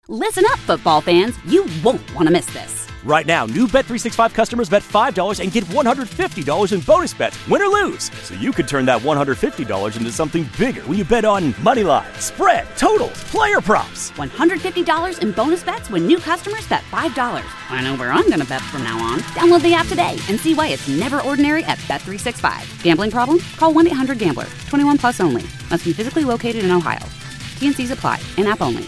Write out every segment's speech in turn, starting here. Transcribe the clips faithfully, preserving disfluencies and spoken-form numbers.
Listen up, football fans. You won't want to miss this. Right now, new Bet three sixty-five customers bet five dollars and get one hundred fifty dollars in bonus bets, win or lose. So you could turn that one hundred fifty dollars into something bigger when you bet on money line, spread, totals, player props. one hundred fifty dollars in bonus bets when new customers bet five dollars. I know where I'm going to bet from now on. Download the app today and see why it's never ordinary at Bet three sixty-five. Gambling problem? Call one eight hundred gambler. twenty-one plus only. Must be physically located in Ohio. T and C's apply. In-app only.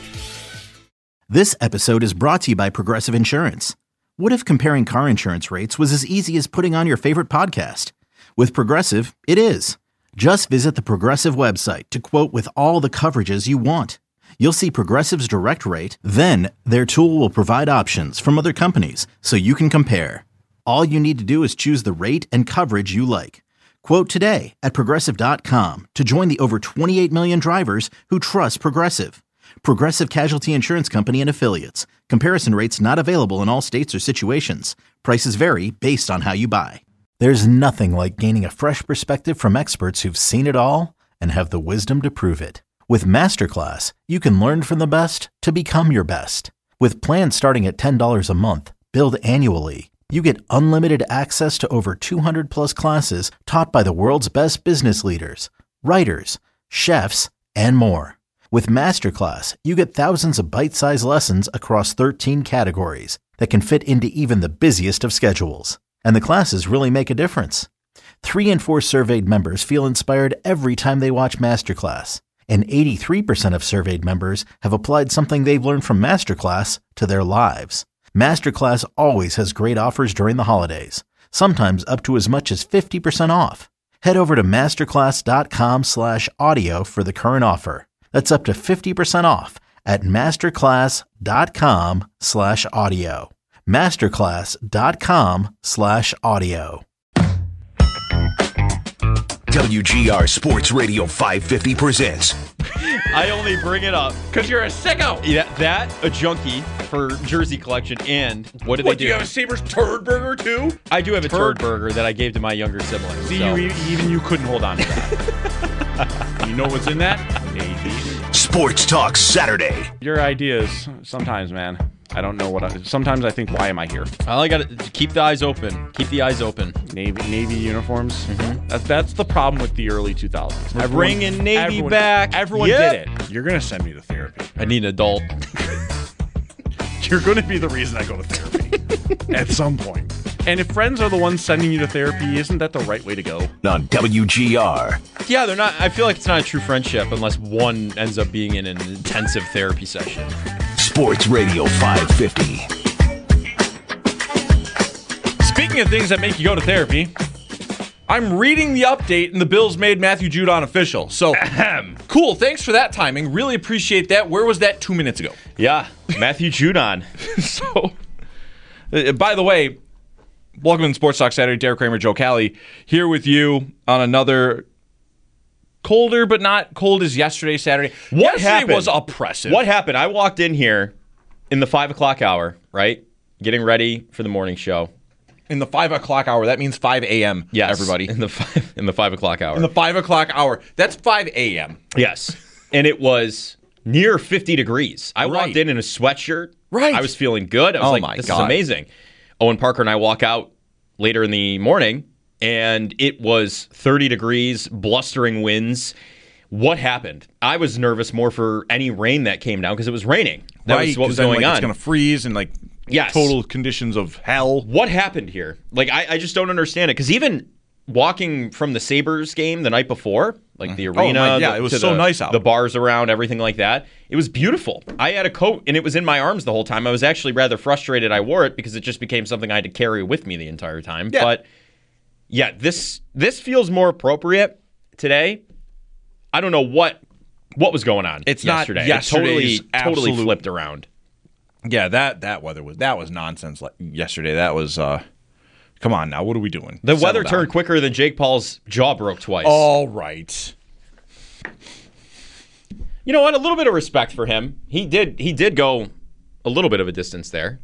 This episode is brought to you by Progressive Insurance. What if comparing car insurance rates was as easy as putting on your favorite podcast? With Progressive, it is. Just visit the Progressive website to quote with all the coverages you want. You'll see Progressive's direct rate, then their tool will provide options from other companies so you can compare. All you need to do is choose the rate and coverage you like. Quote today at Progressive dot com to join the over twenty-eight million drivers who trust Progressive. Progressive Casualty Insurance Company and Affiliates. Comparison rates not available in all states or situations. Prices vary based on how you buy. There's nothing like gaining a fresh perspective from experts who've seen it all and have the wisdom to prove it. With Masterclass, you can learn from the best to become your best. With plans starting at ten dollars a month, billed annually, you get unlimited access to over two hundred plus classes taught by the world's best business leaders, writers, chefs, and more. With Masterclass, you get thousands of bite-sized lessons across thirteen categories that can fit into even the busiest of schedules. And the classes really make a difference. Three in four surveyed members feel inspired every time they watch Masterclass. And eighty-three percent of surveyed members have applied something they've learned from Masterclass to their lives. Masterclass always has great offers during the holidays, sometimes up to as much as fifty percent off. Head over to masterclass.com slash audio for the current offer. That's up to fifty percent off at masterclass.com slash audio. Masterclass.com slash audio. W G R Sports Radio five fifty presents. I only bring it up because you're a sicko. Yeah, that, a junkie for jersey collection, and what did what, they do? do you have a Sabres turd burger too? I do have a turd, turd burger that I gave to my younger siblings. See, so. you, even you couldn't hold on to that. You know what's in that? A B. Sports Talk Saturday. Your ideas, sometimes, man. I don't know what I... Sometimes I think, why am I here? All I got to keep the eyes open. Keep the eyes open. Navy Navy uniforms. Mm-hmm. That's that's the problem with the early two thousands. We're everyone, bringing Navy everyone, back. Everyone yep. did it. You're going to send me to therapy. I need an adult. You're going to be the reason I go to therapy at some point. And if friends are the ones sending you to therapy, isn't that the right way to go? On W G R. Yeah, they're not. I feel like it's not a true friendship unless one ends up being in an intensive therapy session. Sports Radio five fifty. Speaking of things that make you go to therapy, I'm reading the update and the Bills made Matthew Judon official. So, ahem. Cool. Thanks for that timing. Really appreciate that. Where was that two minutes ago? Yeah, Matthew Judon. So, uh, by the way, welcome to Sports Talk Saturday. Derek Kramer, Joe Cali, here with you on another colder but not cold as yesterday Saturday. What yesterday happened? was oppressive. What happened? I walked in here in the five o'clock hour, right? Getting ready for the morning show. In the five o'clock hour, that means five a.m. Yes, everybody. In the five in the five o'clock hour. In the five o'clock hour. That's five a.m. Yes. And it was near fifty degrees. I right. walked in in a sweatshirt. Right. I was feeling good. I was oh like, my this God. is amazing. Owen Parker and I walk out later in the morning, and it was thirty degrees, blustering winds. What happened? I was nervous more for any rain that came down because it was raining. That right, was what was then, going like, on. It's going to freeze and like yes. total conditions of hell. What happened here? Like, I, I just don't understand it. Because even walking from the Sabres game the night before, like the arena, oh, my, yeah, the, it was to so the, nice out. The bars around, everything like that. It was beautiful. I had a coat, and it was in my arms the whole time. I was actually rather frustrated I wore it because it just became something I had to carry with me the entire time. Yeah. But, yeah, this this feels more appropriate today. I don't know what what was going on it's yesterday. Not yesterday's it totally, totally absolute, flipped around. Yeah, that that weather was that was nonsense. Like yesterday, that was. uh Come on now, what are we doing? The Settle weather down. turned quicker than Jake Paul's jaw broke twice. All right. You know what? A little bit of respect for him. He did. He did go a little bit of a distance there.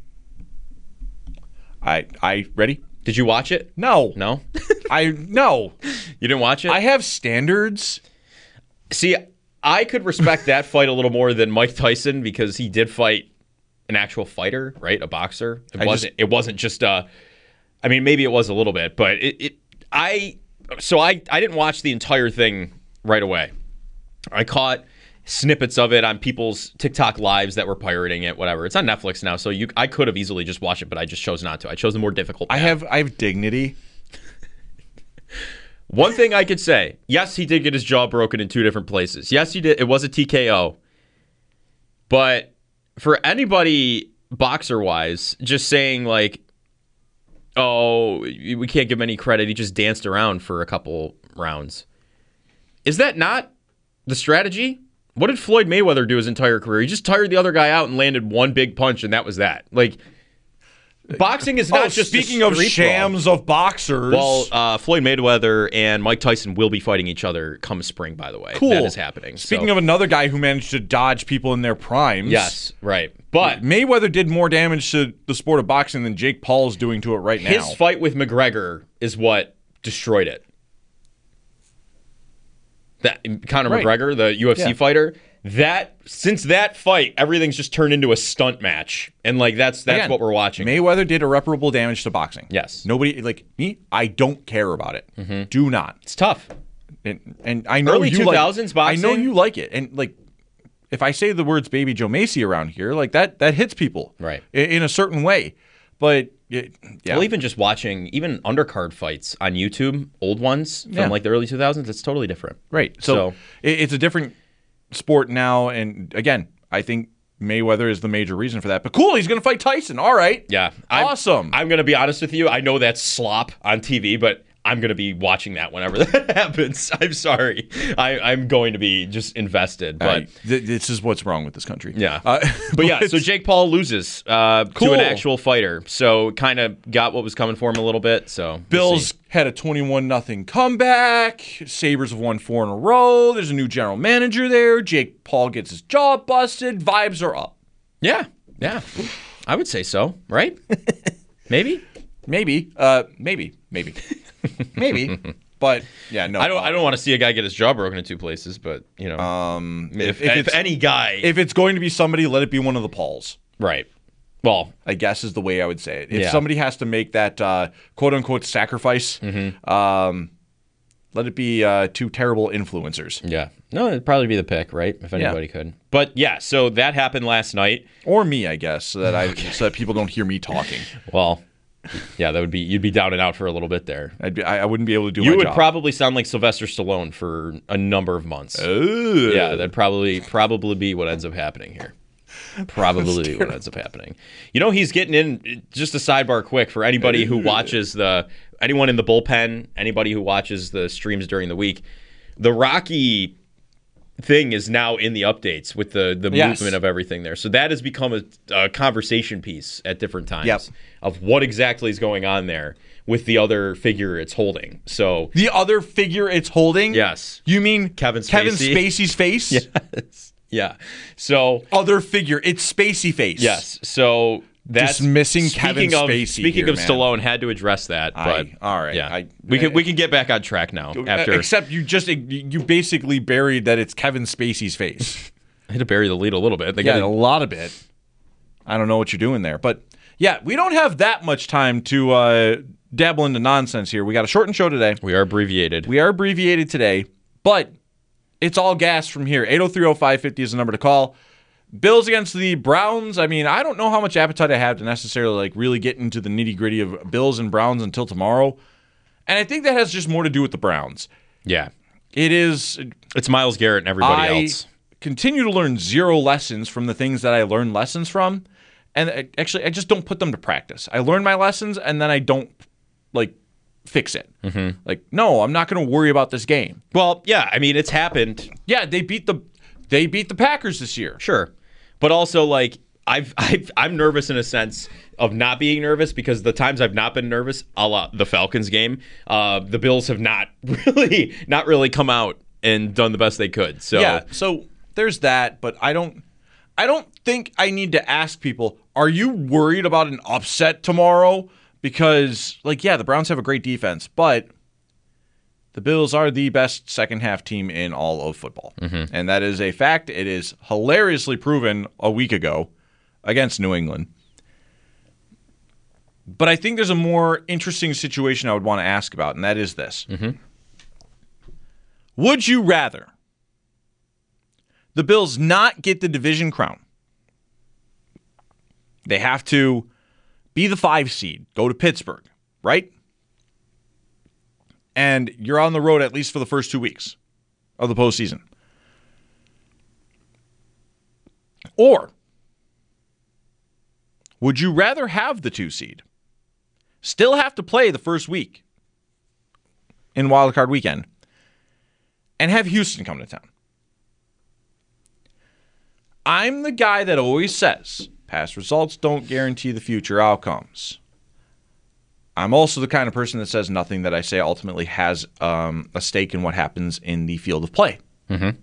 I I ready? Did you watch it? No, no. I no. You didn't watch it? I have standards. See, I could respect that fight a little more than Mike Tyson because he did fight an actual fighter, right? A boxer. It I wasn't. just- it wasn't just a. I mean, maybe it was a little bit, but it. it I so I I didn't watch the entire thing right away. I caught snippets of it on people's TikTok lives that were pirating it, whatever. It's on Netflix now, so you I could have easily just watched it, but I just chose not to. I chose the more difficult I path. have I have dignity. One thing I could say, yes, he did get his jaw broken in two different places. Yes, he did. It was a T K O. But for anybody boxer-wise, just saying like, oh, we can't give him any credit. He just danced around for a couple rounds. Is that not the strategy? What did Floyd Mayweather do his entire career? He just tired the other guy out and landed one big punch, and that was that. Like, boxing is not oh, just speaking a of street shams brawl. of boxers. Well, uh, Floyd Mayweather and Mike Tyson will be fighting each other come spring, by the way. cool. That is happening. Speaking so. of another guy who managed to dodge people in their primes. Yes, right. But Mayweather did more damage to the sport of boxing than Jake Paul is doing to it right now. his fight with McGregor is what destroyed it. That Conor Right. McGregor, the U F C Yeah. fighter, that since that fight, everything's just turned into a stunt match, and like that's that's Again, what we're watching. Mayweather did irreparable damage to boxing. Yes. Nobody, like me, I don't care about it. Mm-hmm. Do not. It's tough. And, and I know Early you two thousands like, I know boxing? you like it. And like, if I say the words Baby Joe Macy around here, like that, that hits people. Right. In, in a certain way. But it, yeah. Well, even just watching even undercard fights on YouTube, old ones from Yeah. like the early two thousands, it's totally different. Right. So, So- it, it's a different sport now. And again, I think Mayweather is the major reason for that. But cool, he's going to fight Tyson. All right. Yeah. I'm, Awesome. I'm going to be honest with you. I know that's slop on T V, but I'm going to be watching that whenever that happens. I'm sorry. I, I'm going to be just invested. But I- th- this is what's wrong with this country. yeah. Uh, but yeah, so Jake Paul loses uh, Cool. to an actual fighter. So kind of got what was coming for him a little bit. So we'll Bills see. had a twenty-one nothing comeback. Sabres have won four in a row. There's a new general manager there. Jake Paul gets his jaw busted. Vibes are up. Yeah. Yeah. I would say so, right? Maybe. Maybe. Uh, maybe. Maybe. maybe. But yeah, no. I don't. uh, I don't want to see a guy get his jaw broken in two places, but you know, Um, if, if, if, if it's, any guy, if it's going to be somebody, let it be one of the Pauls. right? Well, I guess is the way I would say it. If Yeah. somebody has to make that uh, quote unquote sacrifice, Mm-hmm. um, let it be uh, two terrible influencers. yeah. No, it'd probably be the pick, right? If anybody could. But yeah, so that happened last night. Or me, I guess, so that I so that people don't hear me talking. Well, yeah, that would be you'd be down and out for a little bit there. I'd be, I, I wouldn't be able to do You my would job. probably sound like Sylvester Stallone for a number of months. Ugh. Yeah, that'd probably probably be what ends up happening here. Probably be what ends up happening. You know, he's getting in. Just a sidebar, quick for anybody who watches the anyone in the bullpen, anybody who watches the streams during the week. The Rocky thing is now in the updates with the the Yes. movement of everything there. So that has become a, a conversation piece at different times Yep. of what exactly is going on there with the other figure it's holding. So The other figure it's holding? yes, You mean Kevin Kevin Spacey? Spacey's face? yes, yeah. So Other figure, it's Spacey face. yes, so that's missing speaking Kevin of, Spacey Speaking here, of man. Stallone, had to address that. I- But all right, yeah, I- we can we can get back on track now. After Uh, Except you just you basically buried that it's Kevin Spacey's face. I had to bury the lead a little bit. They Yeah, got a lot of it. I don't know what you're doing there, but yeah, we don't have that much time to uh, dabble into nonsense here. We got a shortened show today. we are abbreviated. We are abbreviated today, but it's all gas from here. eight oh three oh five fifty is the number to call. Bills against the Browns. I mean, I don't know how much appetite I have to necessarily like really get into the nitty gritty of Bills and Browns until tomorrow. And I think that has just more to do with the Browns. yeah, It is. it's Myles Garrett and everybody I else. continue to learn zero lessons from the things that I learn lessons from. And I, actually, I just don't put them to practice. I learn my lessons and then I don't like fix it. Mm-hmm. Like, no, I'm not going to worry about this game. Well, yeah, I mean it's happened. Yeah, they beat the they beat the Packers this year. Sure. But also, like, I've, I've, I'm nervous in a sense of not being nervous because the times I've not been nervous, a la the Falcons game, uh, the Bills have not really, not really come out and done the best they could. So Yeah, so there's that, but I don't I don't think I need to ask people, are you worried about an upset tomorrow? Because, like, yeah, the Browns have a great defense, but the Bills are the best second half team in all of football. Mm-hmm. And that is a fact. It is hilariously proven a week ago against New England. But I think there's a more interesting situation I would want to ask about, and that is this. Mm-hmm. Would you rather the Bills not get the division crown? They have to be the five seed, go to Pittsburgh, right? And you're on the road at least for the first two weeks of the postseason. Or would you rather have the two seed, still have to play the first week in Wild Card Weekend, and have Houston come to town? I'm the guy that always says past results don't guarantee the future outcomes. I'm also the kind of person that says nothing that I say ultimately has um, a stake in what happens in the field of play. Mm-hmm.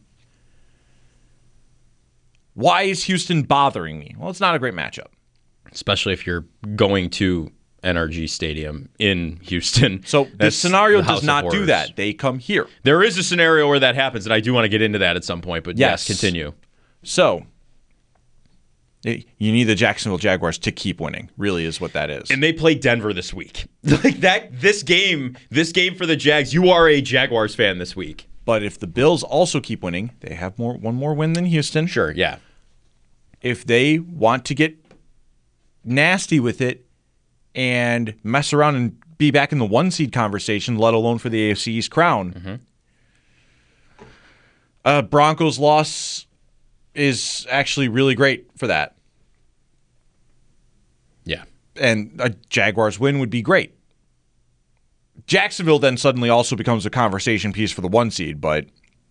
Why is Houston bothering me? Well, it's not a great matchup. Especially if you're going to N R G Stadium in Houston. So the That's scenario the house does of not do horrors. that. They come here. There is a scenario where that happens, and I do want to get into that at some point, but yes, Yes. continue. So you need the Jacksonville Jaguars to keep winning, really is what that is. And they play Denver this week. Like that this game, this game for the Jags, you are a Jaguars fan this week. But if the Bills also keep winning, they have more one more win than Houston. Sure, yeah. If they want to get nasty with it and mess around and be back in the one seed conversation, let alone for the A F C East crown, Mm-hmm. uh, Broncos loss is actually really great for that. Yeah. And a Jaguars win would be great. Jacksonville then suddenly also becomes a conversation piece for the one seed, but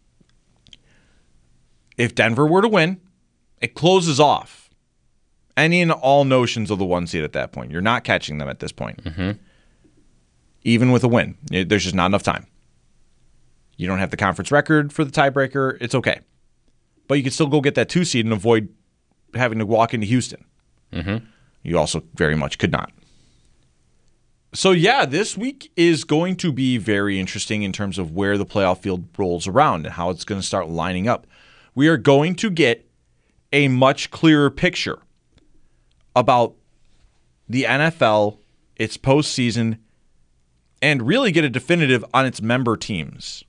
if Denver were to win, it closes off any and all notions of the one seed at that point. You're not catching them at this point. Mm-hmm. Even with a win, there's just not enough time. You don't have the conference record for the tiebreaker. It's okay. But you can still go get that two seed and avoid having to walk into Houston. Mm-hmm. You also very much could not. So, yeah, this week is going to be very interesting in terms of where the playoff field rolls around and how it's going to start lining up. We are going to get a much clearer picture about the N F L, its postseason, and really get a definitive on its member teams.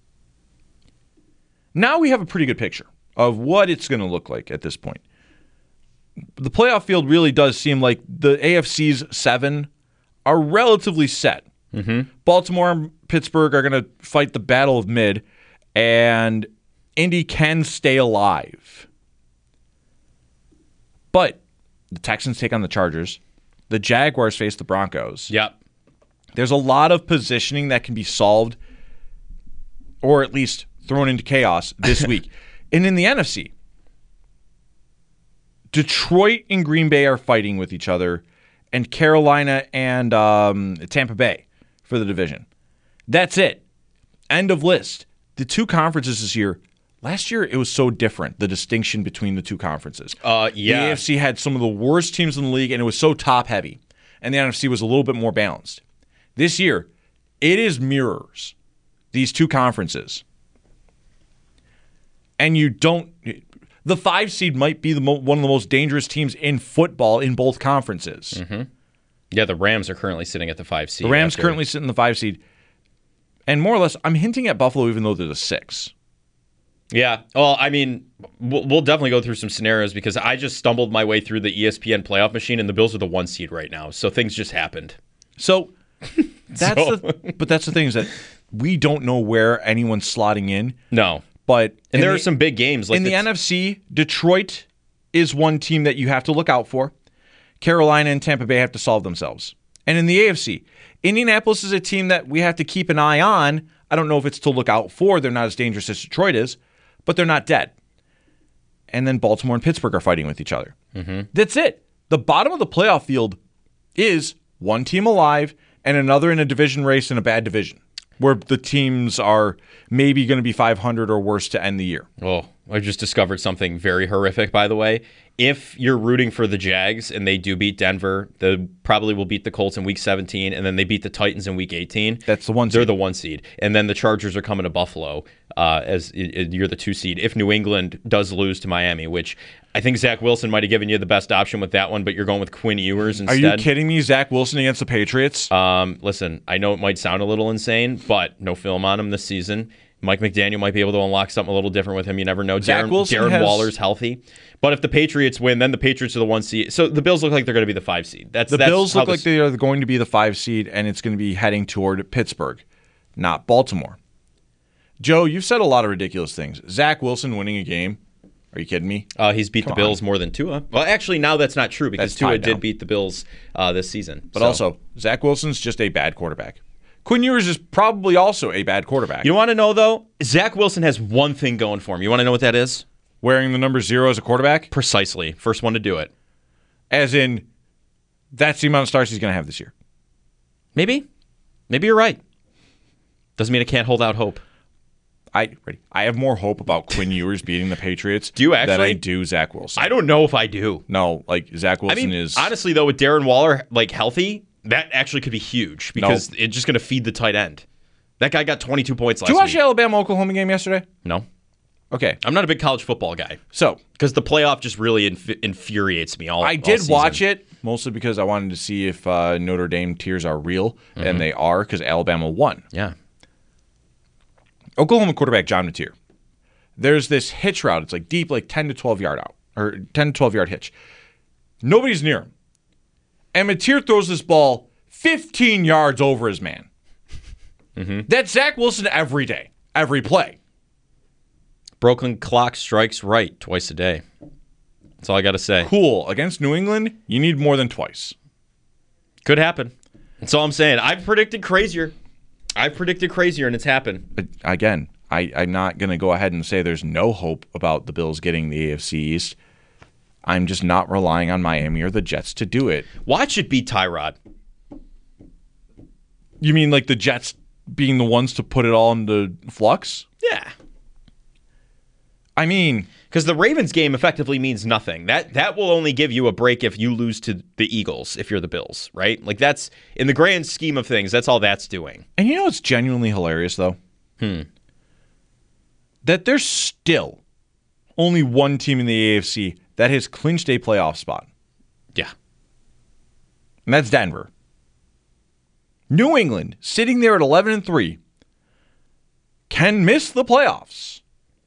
Now we have a pretty good picture of what it's going to look like at this point. The playoff field really does seem like the A F C's seven are relatively set. Mm-hmm. Baltimore and Pittsburgh are going to fight the battle of mid, and Indy can stay alive. But the Texans take on the Chargers. The Jaguars face the Broncos. Yep. There's a lot of positioning that can be solved, or at least thrown into chaos this week. And in the N F C, Detroit and Green Bay are fighting with each other, and Carolina and um, Tampa Bay for the division. That's it. End of list. The two conferences this year, last year it was so different, the distinction between the two conferences. Uh, yeah. The A F C had some of the worst teams in the league, and it was so top-heavy. And the N F C was a little bit more balanced. This year, it is mirrors, these two conferences. And you don't... The five seed might be the mo- one of the most dangerous teams in football in both conferences. Mm-hmm. Yeah, the Rams are currently sitting at the five seed. The Rams after... currently sit in the five seed. And more or less, I'm hinting at Buffalo even though they're the six. Yeah. Well, I mean, we'll, we'll definitely go through some scenarios because I just stumbled my way through the E S P N playoff machine, and the Bills are the one seed right now. So things just happened. So that's So- the but that's the thing is that we don't know where anyone's slotting in. No. But And in there the- are some big games. Like in the, N F C, Detroit is one team that you have to look out for. Carolina and Tampa Bay have to solve themselves. And in the A F C, Indianapolis is a team that we have to keep an eye on. I don't know if it's to look out for. They're not as dangerous as Detroit is, but they're not dead. And then Baltimore and Pittsburgh are fighting with each other. Mm-hmm. That's it. The bottom of the playoff field is one team alive and another in a division race in a bad division, where the teams are maybe going to be five hundred or worse to end the year. Oh, I just discovered something very horrific, by the way. If you're rooting for the Jags and they do beat Denver, they probably will beat the Colts in week seventeen, and then they beat the Titans in week eighteen. That's the one seed. They're the one seed. And then the Chargers are coming to Buffalo uh, as you're the two seed. If New England does lose to Miami, which I think Zach Wilson might have given you the best option with that one, but you're going with Quinn Ewers instead. Are you kidding me? Zach Wilson against the Patriots? Um, listen, I know it might sound a little insane, but no film on him this season. Mike McDaniel might be able to unlock something a little different with him. You never know. Zach Darren, Wilson Darren has... Waller's healthy. But if the Patriots win, then the Patriots are the one seed. So the Bills look like they're going to be the five seed. That's The that's Bills look this... like they are going to be the five seed, and it's going to be heading toward Pittsburgh, not Baltimore. Joe, you've said a lot of ridiculous things. Zach Wilson winning a game. Are you kidding me? Uh, he's beat Come the Bills on. more than Tua. Well, actually, now that's not true because That's Tua tied did now. beat the Bills uh, this season. But So- also, Zach Wilson's just a bad quarterback. Quinn Ewers is probably also a bad quarterback. You want to know, though? Zach Wilson has one thing going for him. You want to know what that is? Wearing the number zero as a quarterback? Precisely. First one to do it. As in, that's the amount of stars he's going to have this year. Maybe. Maybe you're right. Doesn't mean I can't hold out hope. I ready. I have more hope about Quinn Ewers beating the Patriots Do you than I actually? do Zach Wilson. I don't know if I do. No, like Zach I Wilson mean, is honestly, though, with Darren Waller like healthy, that actually could be huge because No. it's just going to feed the tight end. That guy got twenty-two points last Did you watch week. the Alabama-Oklahoma game yesterday? No. Okay. I'm not a big college football guy So, because the playoff just really inf- infuriates me all I all did season. watch it mostly because I wanted to see if uh, Notre Dame tears are real, Mm-hmm. and they are because Alabama won. Yeah. Oklahoma quarterback John Mateer. There's this hitch route. It's like deep, like ten to twelve yard out, or ten to twelve yard hitch. Nobody's near him. And Mateer throws this ball fifteen yards over his man. Mm-hmm. That's Zach Wilson every day, every play. Broken clock strikes right twice a day. That's all I got to say. Cool. Against New England, you need more than twice. Could happen. That's all I'm saying. I've predicted crazier. I've predicted crazier, and it's happened. But again, I, I'm not going to go ahead and say there's no hope about the Bills getting the A F C East. I'm just not relying on Miami or the Jets to do it. Watch it beat Tyrod. You mean like the Jets being the ones to put it all into flux? Yeah. I mean, Because the Ravens game effectively means nothing. That that will only give you a break if you lose to the Eagles, if you're the Bills, right? Like that's, in the grand scheme of things, that's all that's doing. and you know what's genuinely hilarious, though? Hmm. That there's still only one team in the A F C that has clinched a playoff spot, Yeah. and that's Denver. New England, sitting there at eleven and three, can miss the playoffs.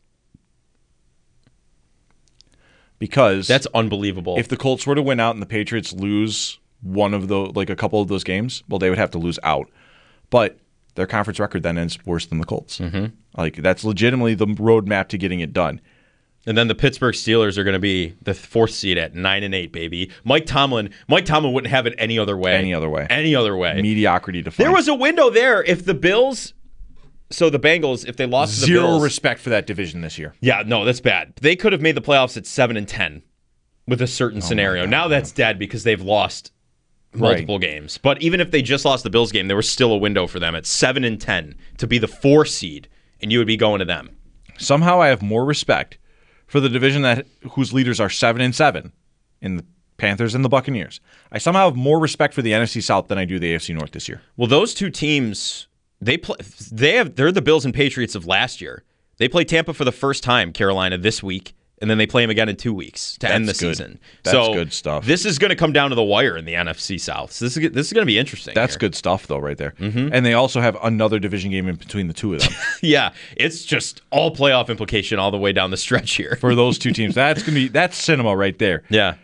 Because That's unbelievable. if the Colts were to win out and the Patriots lose one of the like a couple of those games, well, they would have to lose out. But their conference record then ends worse than the Colts. Mm-hmm. Like that's legitimately the roadmap to getting it done. And then the Pittsburgh Steelers are going to be the fourth seed at nine and eight, baby. Mike Tomlin, Mike Tomlin wouldn't have it any other way. Any other way. Any other way. Mediocrity defined. There was a window there. If the Bills, so the Bengals, if they lost to the zero Bills, respect for that division this year. yeah, no, that's bad. They could have made the playoffs at seven and ten with a certain scenario. Now that's dead because they've lost multiple games. But even if they just lost the Bills game, there was still a window for them at seven and ten to be the four seed, and you would be going to them. Somehow I have more respect for the division that whose leaders are seven and seven in the Panthers and the Buccaneers. I somehow have more respect for the N F C South than I do the A F C North this year. Well, those two teams, they play. They have. They're the Bills and Patriots of last year. They play Tampa for the first time, Carolina, this week, and then they play them again in two weeks to end the That's good. season. That's so good stuff. This is going to come down to the wire in the N F C South. So this is this is going to be interesting. That's here. good stuff, though, right there. Mm-hmm. And they also have another division game in between the two of them. Yeah, it's just all playoff implication all the way down the stretch here For those two teams, that's gonna be that's cinema right there. Yeah.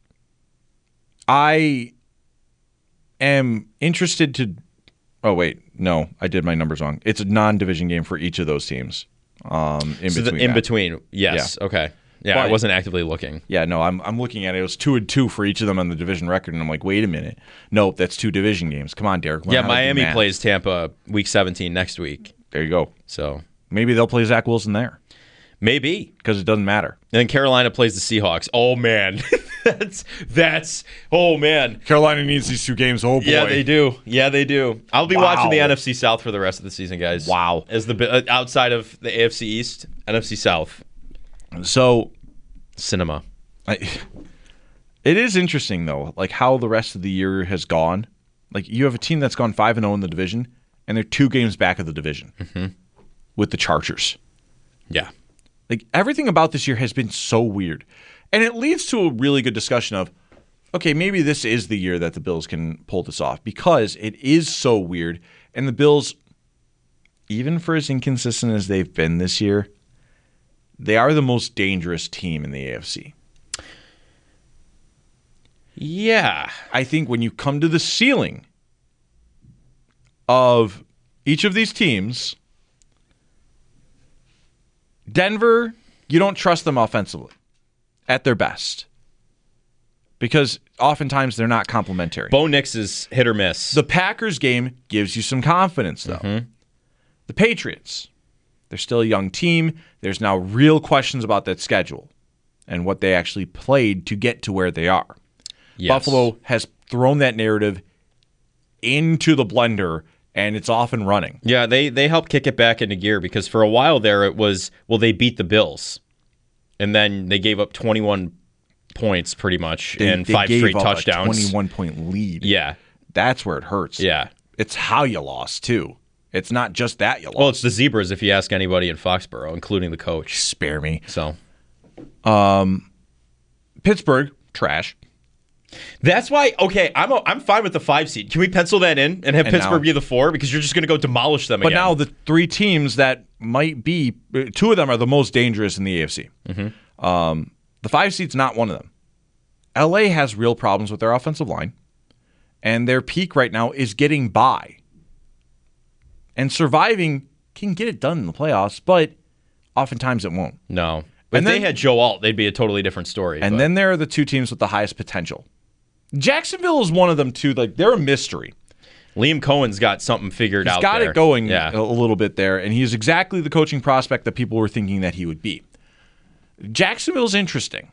I am interested to. Oh wait, no, I did my numbers wrong. It's a non-division game for each of those teams. Um, in So the, between, in that. between, yes, Yeah. okay, yeah. I But- wasn't actively looking. Yeah, no, I'm I'm looking at it. It was two and two for each of them on the division record, and I'm like, wait a minute, nope, that's two division games. Come on, Derek. learn Yeah, how to do Miami math. plays Tampa week seventeen next week. There you go. So Maybe they'll play Zach Wilson there maybe. because it doesn't matter. And then Carolina plays the Seahawks. Oh man, that's that's oh man. Carolina needs these two games. Oh boy, Yeah, they do. Yeah, they do. I'll be Wow. watching the N F C South for the rest of the season, guys. Wow. As the uh, outside of the A F C East, N F C South. So, Cinema. I, it is interesting, though, like how the rest of the year has gone. Like, you have a team that's gone five and oh in the division, and they're two games back of the division mm-hmm. with the Chargers. Yeah. Like, everything about this year has been so weird. And it leads to a really good discussion of, okay, maybe this is the year that the Bills can pull this off because it is so weird. And the Bills, even for as inconsistent as they've been this year, they are the most dangerous team in the A F C. Yeah. I think when you come to the ceiling of each of these teams, Denver, you don't trust them offensively at their best because oftentimes they're not complementary. Bo Nix is hit or miss. The Packers game gives you some confidence, though. Mm-hmm. The Patriots, they're still a young team. There's now real questions about that schedule and what they actually played to get to where they are. Yes. Buffalo has thrown that narrative into the blender, and it's off and running. Yeah, they they helped kick it back into gear because for a while there it was, well, they beat the Bills, and then they gave up twenty-one points pretty much they, and they five gave straight up touchdowns. A twenty-one point lead. Yeah. That's where it hurts. Yeah. It's how you lost, too. It's not just that you lost. Well, it's the Zebras if you ask anybody in Foxborough, including the coach. Spare me. So, um, Pittsburgh, trash. That's why, okay, I'm a, I'm fine with the five seed. Can we pencil that in and have and Pittsburgh now, be the four? Because you're just going to go demolish them but again. But now the three teams that might be, two of them are the most dangerous in the A F C. Mm-hmm. Um, the five seed's not one of them. L A has real problems with their offensive line, and their peak right now is getting by. And surviving can get it done in the playoffs, but oftentimes it won't. No. But and if then, they had Joe Alt, they'd be a totally different story. And but. then there are the two teams with the highest potential. Jacksonville is one of them, too. Like, they're a mystery. Liam Cohen's got something figured he's out got there. it going yeah. a little bit there, and he's exactly the coaching prospect that people were thinking that he would be. Jacksonville's interesting.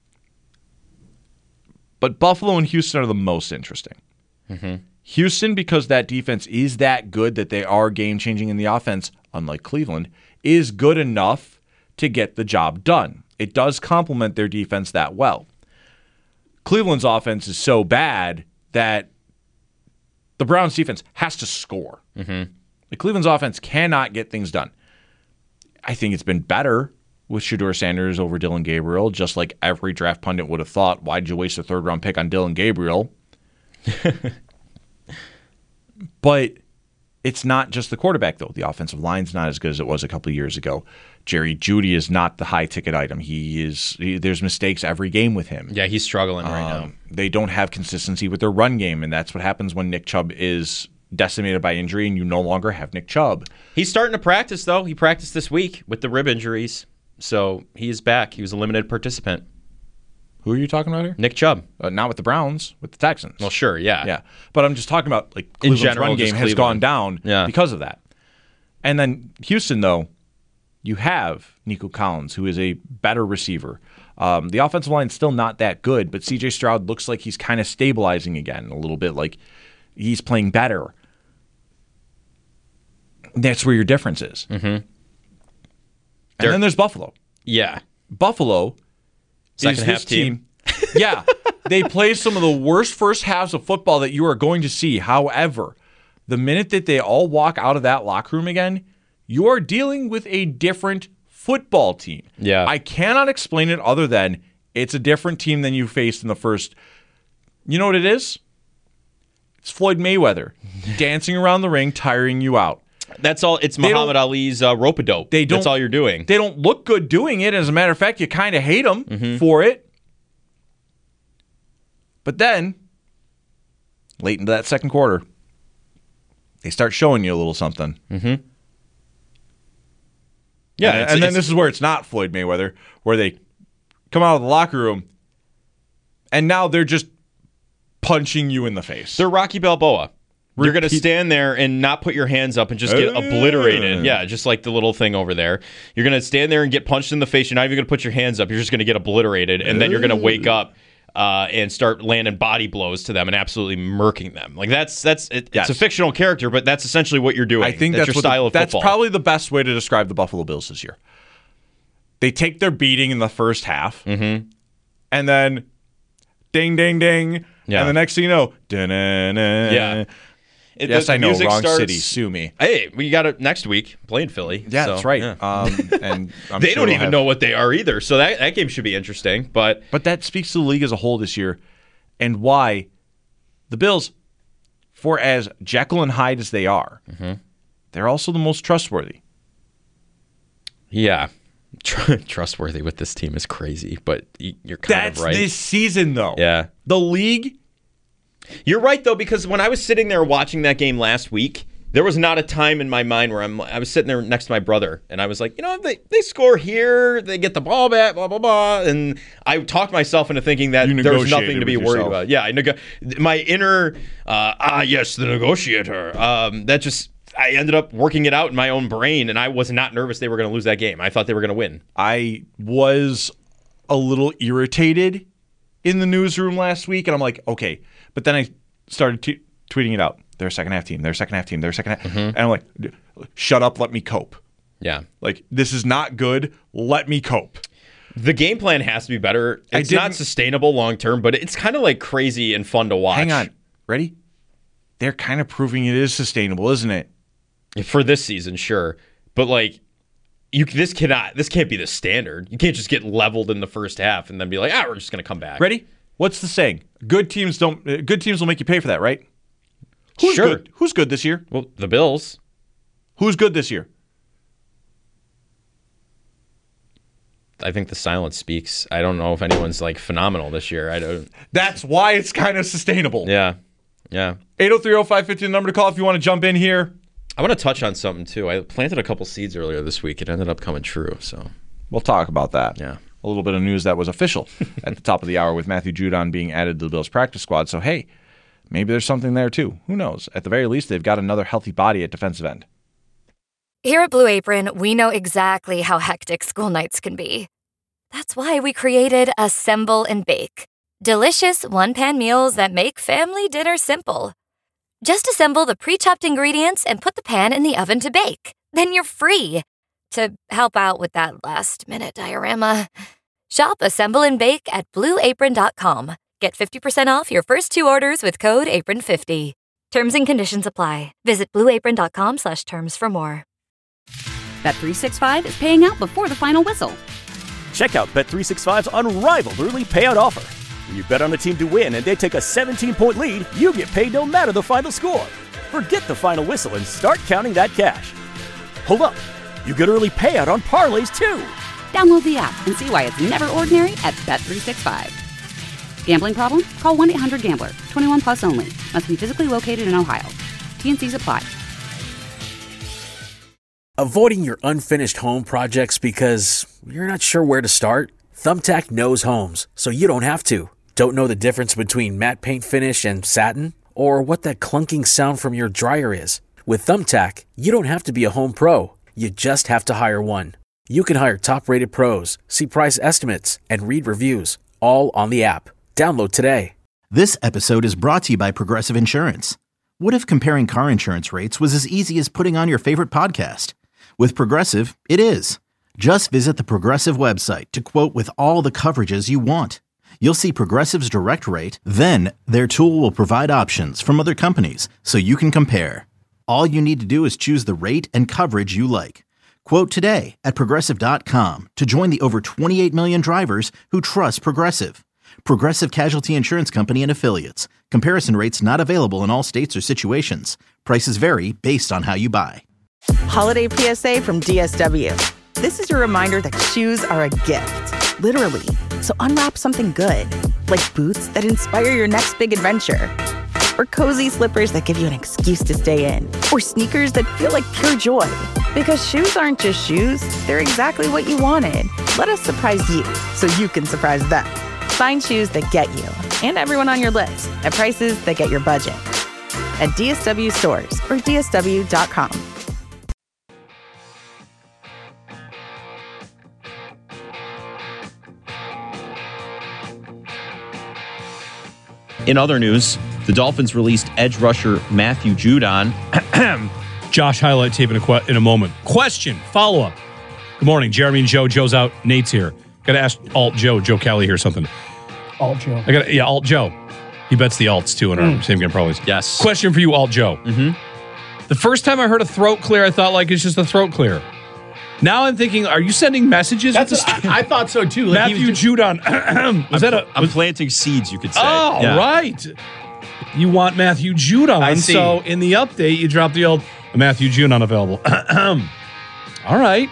But Buffalo and Houston are the most interesting. Mm-hmm. Houston, because that defense is that good that they are game-changing in the offense, unlike Cleveland, is good enough to get the job done. It does complement their defense that well. Cleveland's offense is so bad that the Browns' defense has to score. Mm-hmm. The Cleveland's offense cannot get things done. I think it's been better with Shedeur Sanders over Dylan Gabriel, just like every draft pundit would have thought, why'd you waste a third-round pick on Dylan Gabriel? But it's not just the quarterback, though. The offensive line's not as good as it was a couple of years ago. Jerry Jeudy is not the high-ticket item. He is. He, there's mistakes every game with him. Yeah, he's struggling right um, now. They don't have consistency with their run game, and that's what happens when Nick Chubb is decimated by injury and you no longer have Nick Chubb. He's starting to practice, though. He practiced this week with the rib injuries, so he's back. He was a limited participant. Who are you talking about here? Nick Chubb. Uh, not with the Browns, with the Texans. Well, sure, yeah. Yeah. But I'm just talking about, like, Cleveland's in general, run game has gone down yeah. because of that. And then Houston, though, you have Nico Collins, who is a better receiver. Um, the offensive line's still not that good, but C J Stroud looks like he's kind of stabilizing again a little bit, like he's playing better. That's where your difference is. Mm-hmm. And They're, then there's Buffalo. Yeah. Buffalo Second is half this team. team. Yeah. They play some of the worst first halves of football that you are going to see. However, the minute that they all walk out of that locker room again, you are dealing with a different football team. Yeah. I cannot explain it other than it's a different team than you faced in the first. You know what it is? It's Floyd Mayweather dancing around the ring, tiring you out. That's all. It's Muhammad Ali's uh, rope-a-dope. They don't, That's all you're doing. They don't look good doing it. As a matter of fact, you kind of hate them mm-hmm. for it. But then, late into that second quarter, they start showing you a little something. Mm-hmm. Yeah, and, it's, and then it's, this is where it's not Floyd Mayweather, where they come out of the locker room, and now they're just punching you in the face. They're Rocky Balboa. You're going to stand there and not put your hands up and just get obliterated. Yeah, just like the little thing over there. You're going to stand there and get punched in the face. You're not even going to put your hands up. You're just going to get obliterated, and then you're going to wake up uh, and start landing body blows to them and absolutely murking them. Like that's that's it, yes. It's a fictional character, but that's essentially what you're doing. I think that's, that's your style the, of that's football. That's probably the best way to describe the Buffalo Bills this year. they take their beating in the first half, Mm-hmm. and then ding, ding, ding, Yeah. and the next thing you know, da-na-na. Yeah. It- Yes, the- I the know, music wrong starts- city, sue me. Hey, we got it next week playing Philly. Yeah, so, that's right. yeah. Um, and I'm they sure don't we'll even have- know what they are either. So that, that game should be interesting. But But that speaks to the league as a whole this year and why the Bills, for as Jekyll and Hyde as they are, Mm-hmm. they're also the most trustworthy. yeah, Tr- trustworthy with this team is crazy. But y- you're kind That's of right. this season, though. Yeah. The league, You're right, though, because when I was sitting there watching that game last week, there was not a time in my mind where I'm. I was sitting there next to my brother, and I was like, you know, they, they score here, they get the ball back, blah, blah, blah. And I talked myself into thinking that You there's nothing negotiated to be with worried yourself. about. Yeah, I neg- my inner, uh, ah, yes, the negotiator, um, that just, I ended up working it out in my own brain, and I was not nervous they were going to lose that game. I thought they were going to win. I was a little irritated in the newsroom last week, and I'm like, okay. But then I started t- tweeting it out. They're a second half team. They're a second half team. They're a second half. Mm-hmm. And I'm like, shut up. Let me cope. Yeah. Like, this is not good. Let me cope. The game plan has to be better. I It's not didn't- sustainable long term, but it's kind of like crazy and fun to watch. Hang on. Ready? They're kind of proving it is sustainable, isn't it? For this season, sure. But like you this cannot this can't be the standard. You can't just get leveled in the first half and then be like, ah, we're just gonna come back. Ready? What's the saying? Good teams don't. Uh, good teams will make you pay for that, right? Who's Sure. good? Who's good this year? Well, the Bills. Who's good this year? I think the silence speaks. I don't know if anyone's like phenomenal this year. I don't That's why it's kind of sustainable. Yeah. Yeah. eight oh three oh five fifty, the number to call if you want to jump in here. I want to touch on something too. I planted a couple seeds earlier this week. It ended up coming true. So We'll talk about that. Yeah. A little bit of news that was official at the top of the hour with Matthew Judon being added to the Bills practice squad. So, hey, maybe there's something there too. Who knows? At the very least, they've got another healthy body at defensive end. Here at Blue Apron, we know exactly how hectic school nights can be. That's why we created Assemble and Bake. Delicious one-pan meals that make family dinner simple. Just assemble the pre-chopped ingredients and put the pan in the oven to bake. Then you're free to help out with that last-minute diorama. Shop Assemble and Bake at blue apron dot com. Get fifty percent off your first two orders with code apron fifty. Terms and conditions apply. Visit blue apron dot com slash terms for more. Bet three sixty-five is paying out before the final whistle. Check out Bet three sixty-five's unrivaled early payout offer. When you bet on a team to win and they take a seventeen-point lead, you get paid no matter the final score. Forget the final whistle and start counting that cash. Hold up. You get early payout on parlays, too. Download the app and see why it's never ordinary at Bet three sixty-five. Gambling problem? Call one eight hundred gambler. twenty-one plus only. Must be physically located in Ohio. T N Cs apply. Avoiding your unfinished home projects because you're not sure where to start? Thumbtack knows homes, so you don't have to. Don't know the difference between matte paint finish and satin? Or what that clunking sound from your dryer is? With Thumbtack, you don't have to be a home pro. You just have to hire one. You can hire top-rated pros, see price estimates, and read reviews, all on the app. Download today. This episode is brought to you by Progressive Insurance. What if comparing car insurance rates was as easy as putting on your favorite podcast? With Progressive, it is. Just visit the Progressive website to quote with all the coverages you want. You'll see Progressive's direct rate, then their tool will provide options from other companies so you can compare. All you need to do is choose the rate and coverage you like. Quote today at progressive dot com to join the over twenty-eight million drivers who trust Progressive. Progressive Casualty Insurance Company and Affiliates. Comparison rates not available in all states or situations. Prices vary based on how you buy. Holiday P S A from D S W. This is your reminder that shoes are a gift, literally. So unwrap something good, like boots that inspire your next big adventure, or cozy slippers that give you an excuse to stay in, or sneakers that feel like pure joy. Because shoes aren't just shoes, they're exactly what you wanted. Let us surprise you so you can surprise them. Find shoes that get you and everyone on your list at prices that get your budget. At D S W stores or D S W dot com. In other news, the Dolphins released edge rusher Matthew Judon. Josh, highlight tape in a, que- in a moment. Question, follow-up. Good morning, Jeremy and Joe. Joe's out. Nate's here. Got to ask Alt Joe, Joe Kelly here something. Alt Joe. I got yeah, Alt Joe. He bets the alts too in our mm. same game probably. Yes. Question for you, Alt Joe. Mm-hmm. The first time I heard a throat clear, I thought like it's just a throat clear. Now I'm thinking, are you sending messages? That's with what, I, I thought so too. Like Matthew just, Judon. was I'm, that a? I'm was, planting seeds, you could say. Oh, yeah. right. You want Matthew Judon. I see. So in the update, you drop the old Matthew Judon available. All right.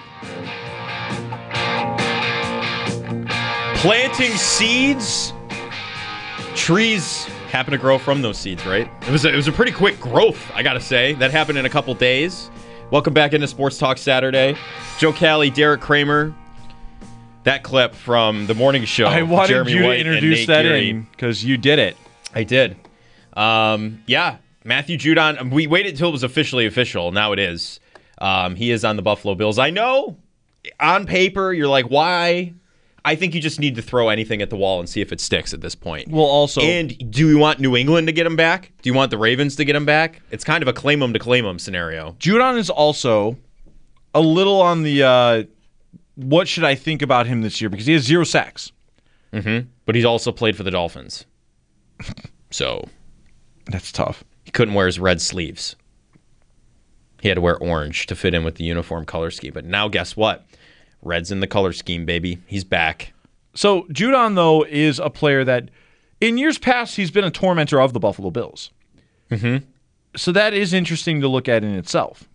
Planting seeds. Trees happen to grow from those seeds, right? It was a, it was a pretty quick growth, I gotta say. That happened in a couple days. Welcome back into Sports Talk Saturday. Joe Kelly, Derek Kramer. That clip from the morning show. I wanted Jeremy you White to introduce that Geary. in because you did it. I did. Um, yeah, Matthew Judon. We waited until it was officially official. Now it is. Um, he is on the Buffalo Bills. I know on paper you're like, why? I think you just need to throw anything at the wall and see if it sticks at this point. Well, also, and do you want New England to get him back? Do you want the Ravens to get him back? It's kind of a claim him to claim him scenario. Judon is also a little on the uh, what should I think about him this year because he has zero sacks. Mm-hmm. But he's also played for the Dolphins, so that's tough. He couldn't wear his red sleeves. He had to wear orange to fit in with the uniform color scheme. But now, guess what? Red's in the color scheme, baby. He's back. So Judon, though, is a player that in years past, he's been a tormentor of the Buffalo Bills. Mm-hmm. So that is interesting to look at in itself.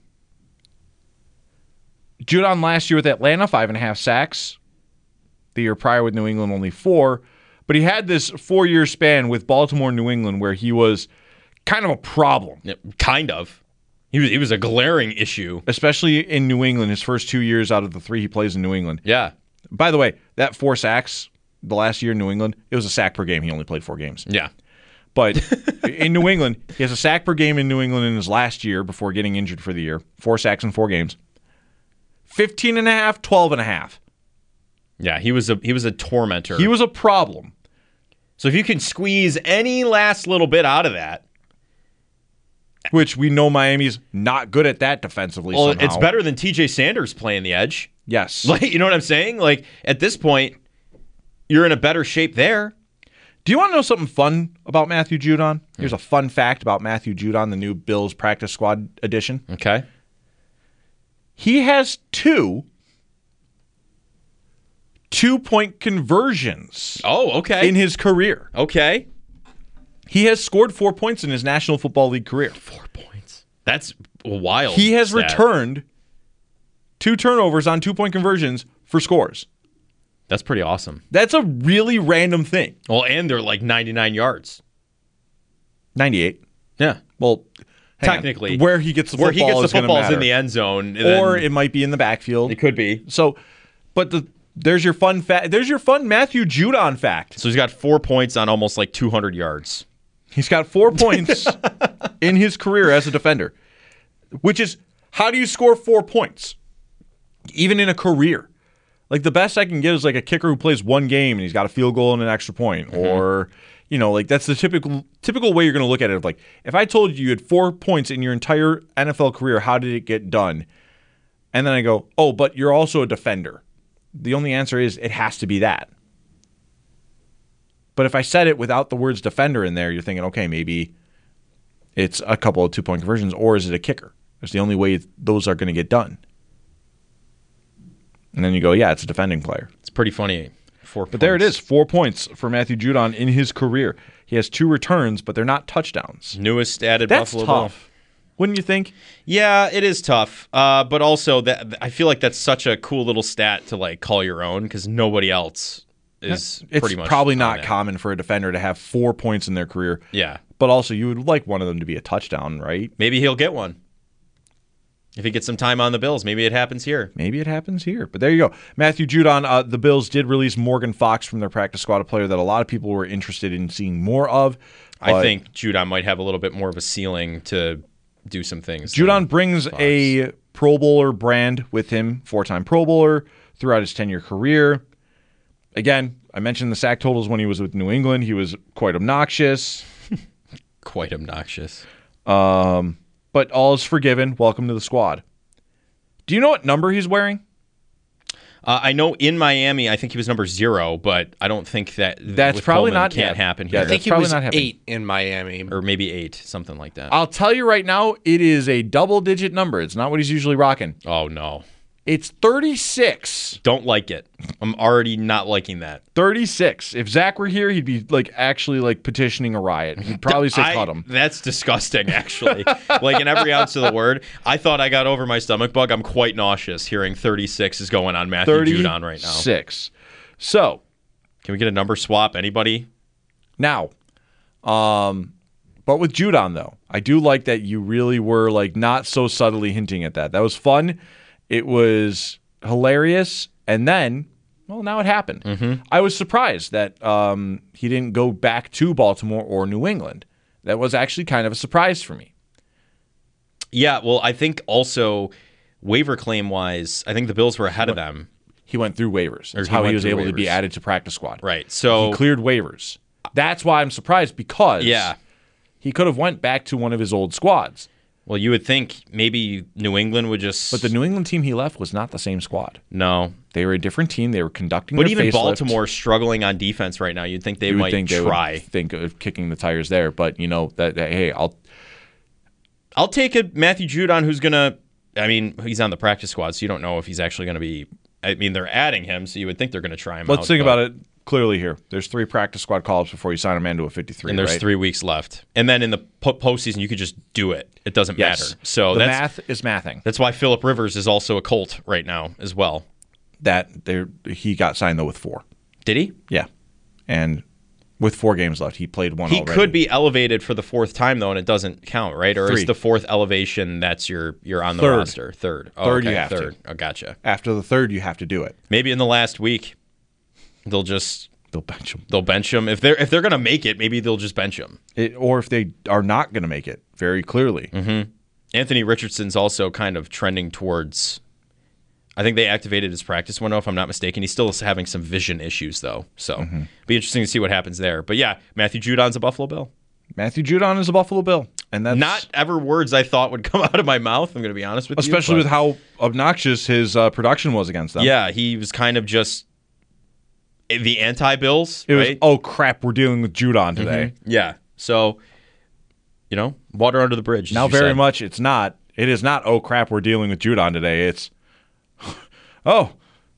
Judon last year with Atlanta, five and a half sacks. The year prior with New England, only four. But he had this four-year span with Baltimore and New England where he was kind of a problem. Yeah, kind of. He was, he was a glaring issue. Especially in New England, his first two years out of the three he plays in New England. Yeah. By the way, that four sacks the last year in New England, it was a sack per game. He only played four games. Yeah. But in New England, he has a sack per game in New England in his last year before getting injured for the year. Four sacks in four games. fifteen and a half, twelve and a half. Yeah, he was a he was a tormentor. He was a problem. So if you can squeeze any last little bit out of that, which we know Miami's not good at that defensively. Well, somehow. It's better than T J Sanders playing the edge. Yes. Like, you know what I'm saying? Like, at this point, you're in a better shape there. Do you want to know something fun about Matthew Judon? Here's a fun fact about Matthew Judon, the new Bills practice squad edition. Okay. He has two two-point conversions. Oh, okay. In his career. Okay. He has scored four points in his National Football League career. Four points. That's wild. He has stat. returned two turnovers on two-point conversions for scores. That's pretty awesome. That's a really random thing. Well, and they're like ninety-nine yards. ninety-eight. Yeah. Well, technically. On. Where he gets the where football he gets the is football is matter. in the end zone. Or then, it might be in the backfield. It could be. So, but the there's your fun fact. There's your fun Matthew Judon fact. So he's got four points on almost like two hundred yards. He's got four points in his career as a defender, which is, how do you score four points? Even in a career. Like, the best I can get is like a kicker who plays one game and he's got a field goal and an extra point. Mm-hmm. Or, you know, like that's the typical typical way you're going to look at it. Like, if I told you you had four points in your entire N F L career, how did it get done? And then I go, oh, but you're also a defender. The only answer is it has to be that. But if I said it without the words defender in there, you're thinking, okay, maybe it's a couple of two-point conversions, or is it a kicker? It's the only way those are going to get done. And then you go, yeah, it's a defending player. It's pretty funny. Four but points. there it is, four points for Matthew Judon in his career. He has two returns, but they're not touchdowns. Newest added That's Buffalo tough. Bill. Wouldn't you think? Yeah, it is tough. Uh, but also, that I feel like that's such a cool little stat to like call your own because nobody else is it's pretty much probably not it. common for a defender to have four points in their career. Yeah. But also, you would like one of them to be a touchdown, right? Maybe he'll get one. If he gets some time on the Bills, maybe it happens here. Maybe it happens here. But there you go. Matthew Judon, uh, the Bills did release Morgan Fox from their practice squad, a player that a lot of people were interested in seeing more of. I think Judon might have a little bit more of a ceiling to do some things. Judon brings Fox. a Pro Bowler brand with him, four-time Pro Bowler throughout his ten-year career. Again, I mentioned the sack totals when he was with New England. He was quite obnoxious. Quite obnoxious. Um, but all is forgiven. Welcome to the squad. Do you know what number he's wearing? Uh, I know in Miami, I think he was number zero, but I don't think that That's with probably Coleman not can't yeah, happen yeah, here. I think he probably was not happening. eight in Miami. Or maybe eight, something like that. I'll tell you right now, it is a double-digit number. It's not what he's usually rocking. Oh, no. It's thirty-six. Don't like it. I'm already not liking that. thirty-six. If Zach were here, he'd be like actually like petitioning a riot. He'd probably say I- cut him. That's disgusting, actually. Like in every ounce of the word. I thought I got over my stomach bug. I'm quite nauseous hearing thirty-six is going on Matthew Judon right now. thirty-six. So, can we get a number swap? Anybody? Now, um, but with Judon though, I do like that you really were like not so subtly hinting at that. That was fun. It was hilarious, and then, well, now it happened. Mm-hmm. I was surprised that um, he didn't go back to Baltimore or New England. That was actually kind of a surprise for me. Yeah, well, I think also waiver claim wise, I think the Bills were ahead He of went, them. He went through waivers. That's he how he went was through able to be waivers. added to practice squad. Right. So he cleared waivers. That's why I'm surprised, because yeah. he could have went back to one of his old squads. Well, you would think maybe New England would just... But the New England team he left was not the same squad. No. They were a different team. They were conducting But their even facelift. Baltimore struggling on defense right now, you'd think they You would might think they try. would think of kicking the tires there. But, you know, that, that hey, I'll... I'll take a Matthew Judon who's going to... I mean, he's on the practice squad, so you don't know if he's actually going to be... I mean, they're adding him, so you would think they're going to try him Let's out. think but- about it clearly here. There's three practice squad call-ups before you sign him into a fifty-three, And there's right? three weeks left. And then in the po- postseason, you could just do it. It doesn't Yes. matter. So the that's, math is mathing. That's why Phillip Rivers is also a Colt right now as well. That there, he got signed, though, with four. Did he? Yeah. And with four games left, he played one He already. could be elevated for the fourth time, though, and it doesn't count, right? Or Three. is the fourth elevation that's your you're on the Third. roster? Third. Oh, Third okay, you have third. to. Oh, gotcha. After the third, you have to do it. Maybe in the last week, they'll just... They'll bench him. They'll bench him. If they're if they're going to make it, maybe they'll just bench him. It, or if they are not going to make it, very clearly. Mm-hmm. Anthony Richardson's also kind of trending towards... I think they activated his practice window, if I'm not mistaken. He's still having some vision issues, though. So Mm-hmm. be interesting to see what happens there. But yeah, Matthew Judon's a Buffalo Bill. Matthew Judon is a Buffalo Bill. And that's Not ever words I thought would come out of my mouth, I'm going to be honest with especially you. with how obnoxious his uh, production was against them. Yeah, he was kind of just the anti-Bills, It was, right? oh, crap, we're dealing with Judon today. Mhm. Yeah. So, you know, water under the bridge. as Now, you very said. much, it's not. It is not, oh, crap, we're dealing with Judon today. It's, oh,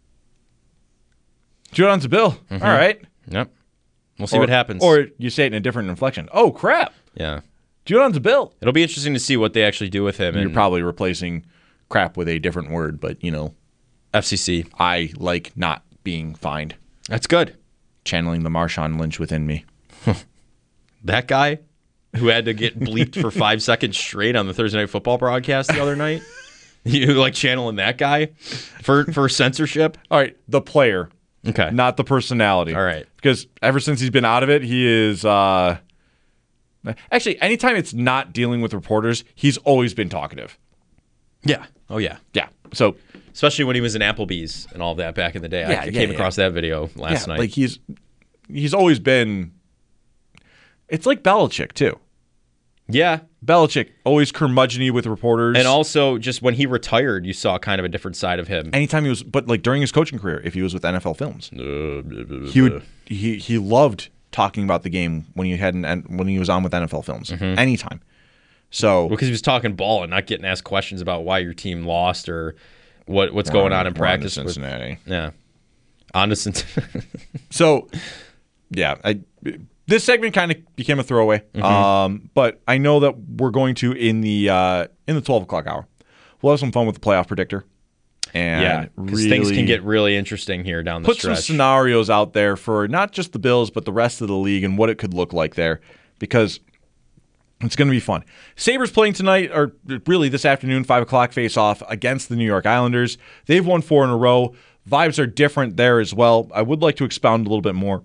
Judon's a Bill. Mhm. All right. Yep. We'll see Or- what happens. Or you say it in a different inflection. Oh, crap. yeah. Judon's a Bill. It'll be interesting to see what they actually do with him. You're And probably replacing crap with a different word, but, you know, F C C. I like not being fined. That's good. Channeling the Marshawn Lynch within me. That guy who had to get bleeped for five seconds straight on the Thursday Night Football broadcast the other night. You like channeling that guy for for censorship? All right, the player. Okay. Not the personality. All right. Because ever since he's been out of it, he is uh actually anytime it's not dealing with reporters, he's always been talkative. Yeah. Oh yeah. Yeah. So especially when he was in Applebee's and all that back in the day. Yeah, I yeah, came yeah. across that video last yeah, night. like he's he's always been it's like Belichick too. Yeah. Belichick, always curmudgeon-y with reporters. And also, just when he retired, you saw kind of a different side of him. Anytime he was, but like during his coaching career, if he was with N F L Films, he would he he loved talking about the game when he had an, when he was on with N F L Films. Mhm. Anytime. So because he was talking ball and not getting asked questions about why your team lost or what what's We're going on- on in we're on to practice. with- Cincinnati. yeah. On to Cincinnati. So, yeah, I, this segment kind of became a throwaway, Mhm. um, but I know that we're going to in the uh, in the twelve o'clock hour. We'll have some fun with the playoff predictor, and yeah, because really things can get really interesting here down the put stretch. some scenarios out there for not just the Bills but the rest of the league and what it could look like there, because it's going to be fun. Sabres playing tonight, or really this afternoon, five o'clock face off against the New York Islanders. They've won four in a row. Vibes are different there as well. I would like to expound a little bit more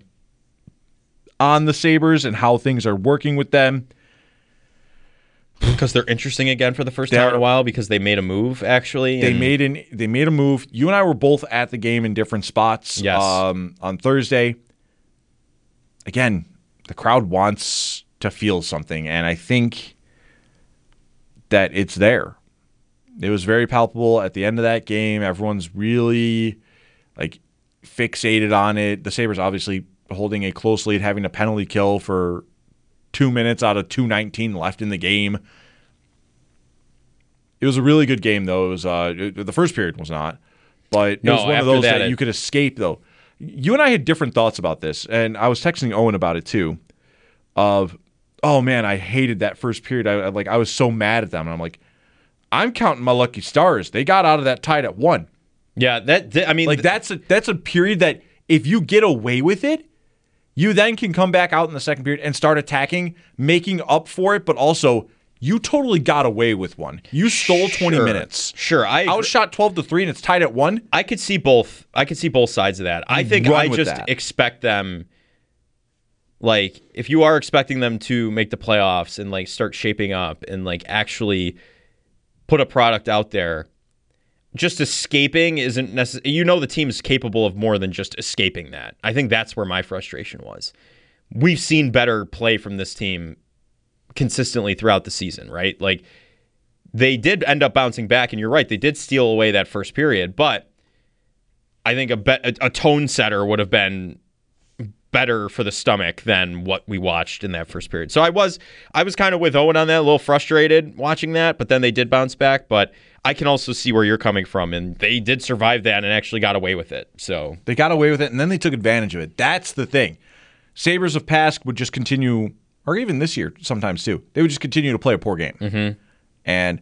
on the Sabres and how things are working with them. Because they're interesting again for the first time in a while because they made a move, actually. They and- made an they made a move. You and I were both at the game in different spots. Yes. Um, on Thursday. Again, the crowd wants to feel something, and I think that it's there. It was very palpable at the end of that game. Everyone's really like fixated on it. The Sabres obviously holding a close lead, having a penalty kill for two minutes out of two nineteen left in the game. It was a really good game, though. It was uh, it, the first period was not, but it no, was one of after those that, that it, you could escape, though. You and I had different thoughts about this, and I was texting Owen about it too. Of, oh man, I hated that first period. I, I like I was so mad at them, and I'm like, I'm counting my lucky stars. They got out of that tied at one. Yeah, that, that I mean, like that's a that's a period that if you get away with it, you then can come back out in the second period and start attacking, making up for it, but also you totally got away with one. You stole twenty sure, minutes. Sure, I outshot twelve to three, and it's tied at one. I could see both. I could see both sides of that. I think Run I with just that. expect them. Like, if you are expecting them to make the playoffs and like start shaping up and like actually put a product out there, just escaping isn't necessary. You know, the team is capable of more than just escaping that. I think that's where my frustration was. We've seen better play from this team consistently throughout the season, right? Like, they did end up bouncing back, and you're right, they did steal away that first period, but I think a, be- a, a tone setter would have been better for the stomach than what we watched in that first period. So I was I was kind of with Owen on that, a little frustrated watching that, but then they did bounce back. But I can also see where you're coming from, and they did survive that and actually got away with it. So they got away with it, and then they took advantage of it. That's the thing. Sabres of past would just continue, or even this year sometimes too, they would just continue to play a poor game. Mm-hmm. And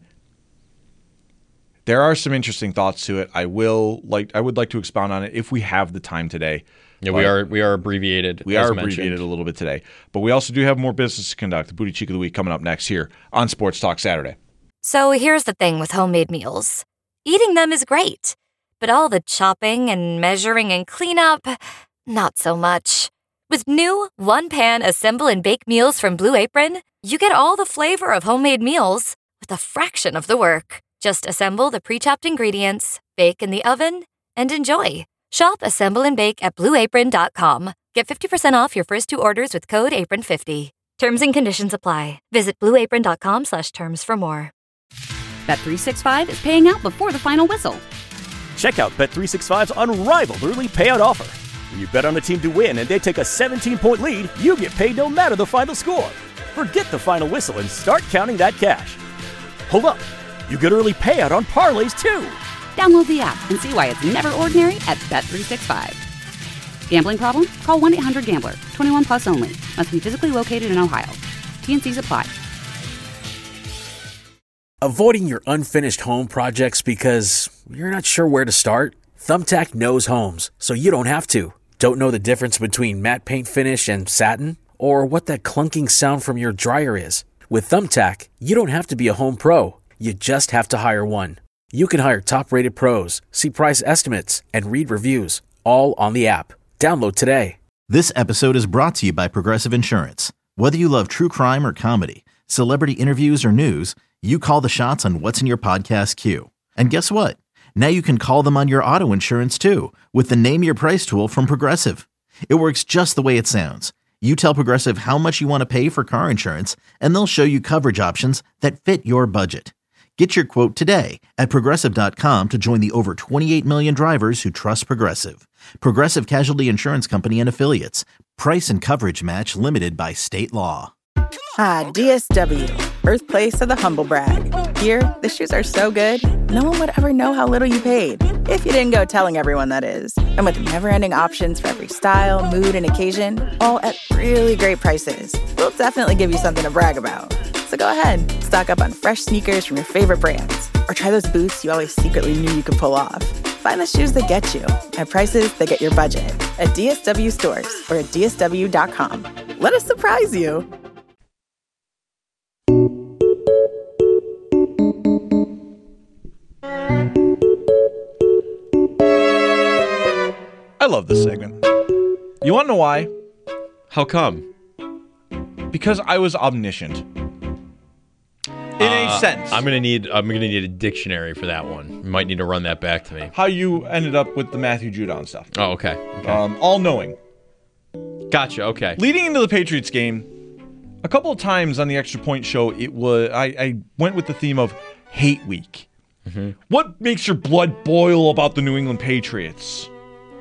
there are some interesting thoughts to it. I will like I would like to expound on it if we have the time today. Yeah, we are we are abbreviated. We as are mentioned. abbreviated a little bit today. But we also do have more business to conduct. The Booty Cheek of the Week coming up next here on Sports Talk Saturday. So here's the thing with homemade meals. Eating them is great, but all the chopping and measuring and cleanup, not so much. With new one-pan assemble and bake meals from Blue Apron, you get all the flavor of homemade meals with a fraction of the work. Just assemble the pre-chopped ingredients, bake in the oven, and enjoy. Shop Assemble and Bake at blue apron dot com. Get fifty percent off your first two orders with code apron fifty. Terms and conditions apply. Visit blue apron dot com slash terms for more. Bet three sixty-five is paying out before the final whistle. Check out Bet three sixty-five's unrivaled early payout offer. When you bet on a team to win and they take a seventeen-point lead, you get paid no matter the final score. Forget the final whistle and start counting that cash. Hold up. You get early payout on parlays, too. Download the app and see why it's never ordinary at Bet three sixty-five. Gambling problem? Call one eight hundred gambler. twenty-one plus only. Must be physically located in Ohio. T N Cs apply. Avoiding your unfinished home projects because you're not sure where to start? Thumbtack knows homes, so you don't have to. Don't know the difference between matte paint finish and satin? Or what that clunking sound from your dryer is? With Thumbtack, you don't have to be a home pro. You just have to hire one. You can hire top-rated pros, see price estimates, and read reviews, all on the app. Download today. This episode is brought to you by Progressive Insurance. Whether you love true crime or comedy, celebrity interviews or news, you call the shots on what's in your podcast queue. And guess what? Now you can call them on your auto insurance too with the Name Your Price tool from Progressive. It works just the way it sounds. You tell Progressive how much you want to pay for car insurance, and they'll show you coverage options that fit your budget. Get your quote today at Progressive dot com to join the over twenty-eight million drivers who trust Progressive. Progressive Casualty Insurance Company and Affiliates. Price and coverage match limited by state law. Ah, D S W, birthplace of the humble brag. Here, the shoes are so good, no one would ever know how little you paid. If you didn't go telling everyone, that is. And with never-ending options for every style, mood, and occasion, all at really great prices, we'll definitely give you something to brag about. So go ahead, stock up on fresh sneakers from your favorite brands, or try those boots you always secretly knew you could pull off. Find the shoes that get you at prices that get your budget at D S W stores or at D S W dot com. Let us surprise you. I love this segment. You want to know why? How come? Because I was omniscient. In Uh, a sense. I'm gonna need I'm gonna need a dictionary for that one. You might need to run that back to me. How you ended up with the Matthew Judon stuff. Oh, okay. okay. Um, all knowing. Gotcha. Okay. Leading into the Patriots game, a couple of times on the Extra Point show, it was I, I went with the theme of hate week. Mm-hmm. What makes your blood boil about the New England Patriots?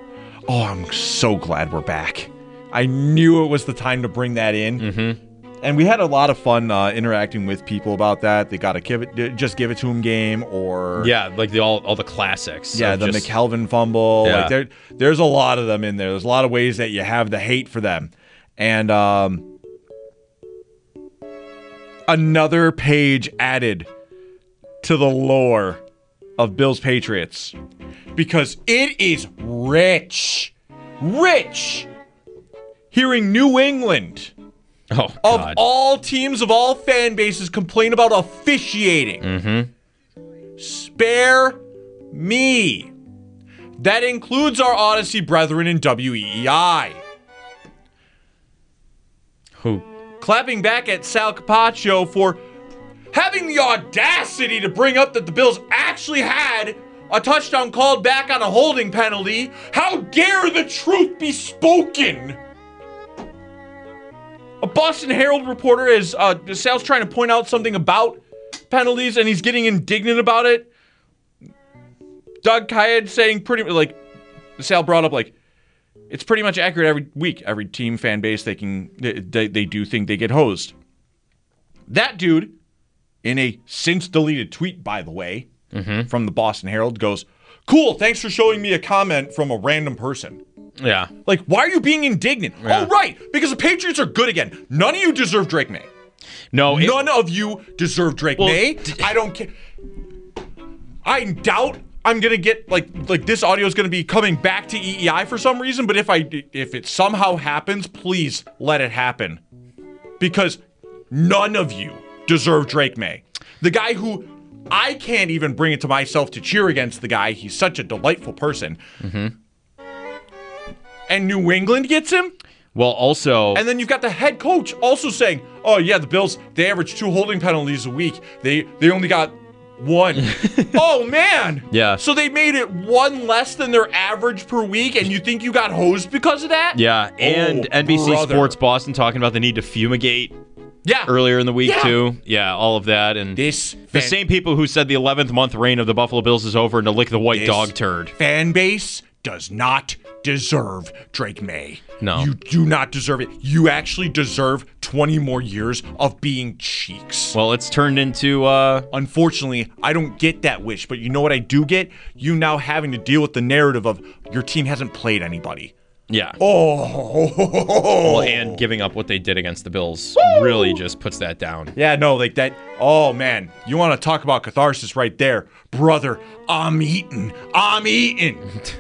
Oh, I'm so glad we're back. I knew it was the time to bring that in. Mm-hmm. And we had a lot of fun uh, interacting with people about that. They got to give it, just give it to him game, or yeah, like the all all the classics. Yeah, the just, McKelvin fumble. Yeah. Like there, there's a lot of them in there. There's a lot of ways that you have the hate for them, and um, another page added to the lore of Bills Patriots because it is rich, rich. Hearing New England. Oh, of God. all teams of all fan bases complain about officiating. Mm-hmm. Spare me. That includes our Odyssey brethren in W E E I. Who? Clapping back at Sal Capaccio for having the audacity to bring up that the Bills actually had a touchdown called back on a holding penalty. How dare the truth be spoken? A Boston Herald reporter is, uh, Sal's trying to point out something about penalties, and he's getting indignant about it. Doug Kyed saying pretty, like, Sal brought up, like, it's pretty much accurate every week. Every team, fan base, they can, they, they do think they get hosed. That dude, in a since-deleted tweet, by the way, mm-hmm. from the Boston Herald, goes, cool, thanks for showing me a comment from a random person. Yeah. Like, why are you being indignant? Yeah. Oh, right, because the Patriots are good again. None of you deserve Drake May. No. It, None of you deserve Drake well, May. d- I don't care. I doubt I'm going to get, like, like this audio is going to be coming back to E E I for some reason, but if I, if it somehow happens, please let it happen. Because none of you deserve Drake May. The guy who... I can't even bring it to myself to cheer against the guy. He's such a delightful person. Mm-hmm. And New England gets him? Well, also... And then you've got the head coach also saying, oh, yeah, the Bills, they average two holding penalties a week. They they only got one. Oh, man. Yeah. So they made it one less than their average per week, and you think you got hosed because of that? Yeah, and oh, N B C brother. Sports Boston talking about the need to fumigate yeah. earlier in the week, yeah. too. Yeah, all of that. And this the fan- same people who said the eleventh month reign of the Buffalo Bills is over and to lick the white this dog turd. Fan base does not deserve Drake May. No. You do not deserve it. You actually deserve twenty more years of being cheeks. Well, it's turned into... Uh... Unfortunately, I don't get that wish, but you know what I do get? You now having to deal with the narrative of your team hasn't played anybody. Yeah. Oh. Well, and giving up what they did against the Bills Woo! really just puts that down. Yeah, no, like that. Oh, man. You want to talk about catharsis right there. Brother, I'm eating. I'm eating.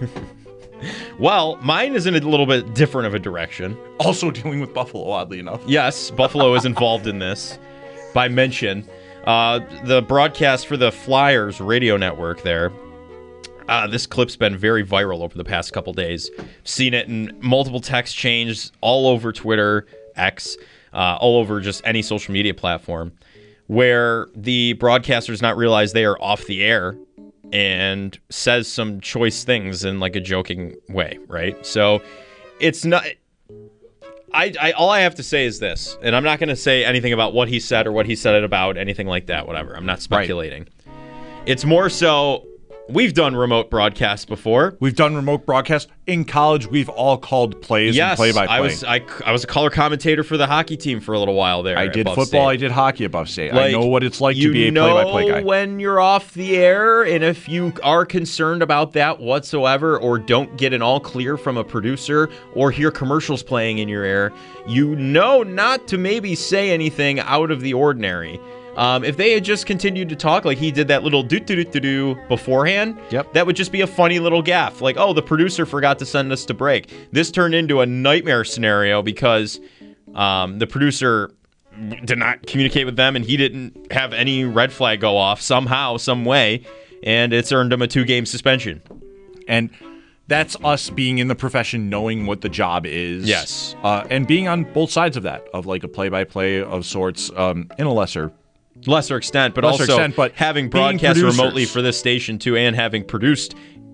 Well, mine is in a little bit different of a direction. Also dealing with Buffalo, oddly enough. Yes, Buffalo is involved in this by mention. Uh, the broadcast for the Flyers radio network there. Uh, this clip's been very viral over the past couple days. Seen it in multiple text chains all over Twitter, X, uh, all over just any social media platform, where the broadcaster does not realize they are off the air and says some choice things in like a joking way, right? So it's not... I, I all I have to say is this, and I'm not going to say anything about what he said or what he said it about, anything like that, whatever. I'm not speculating. Right. It's more so... We've done remote broadcasts before. We've done remote broadcasts. In college, we've all called plays yes, and play-by-play. I was I, I was a color commentator for the hockey team for a little while there. I did at football. State. I did hockey at Buff State. Like, I know what it's like to be a play-by-play guy. You know when you're off the air, and if you are concerned about that whatsoever, or don't get an all clear from a producer, or hear commercials playing in your ear, you know not to maybe say anything out of the ordinary. Um, if they had just continued to talk like he did that little do-do-do-do-do beforehand, yep. that would just be a funny little gaffe. Like, oh, the producer forgot to send us to break. This turned into a nightmare scenario because um, the producer did not communicate with them and he didn't have any red flag go off somehow, some way, and it's earned him a two-game suspension. And that's us being in the profession, knowing what the job is. Yes. Uh, and being on both sides of that, of like a play-by-play of sorts, um, in a lesser Lesser extent, but Lesser also extent, but having broadcast producers. remotely for this station too, and having produced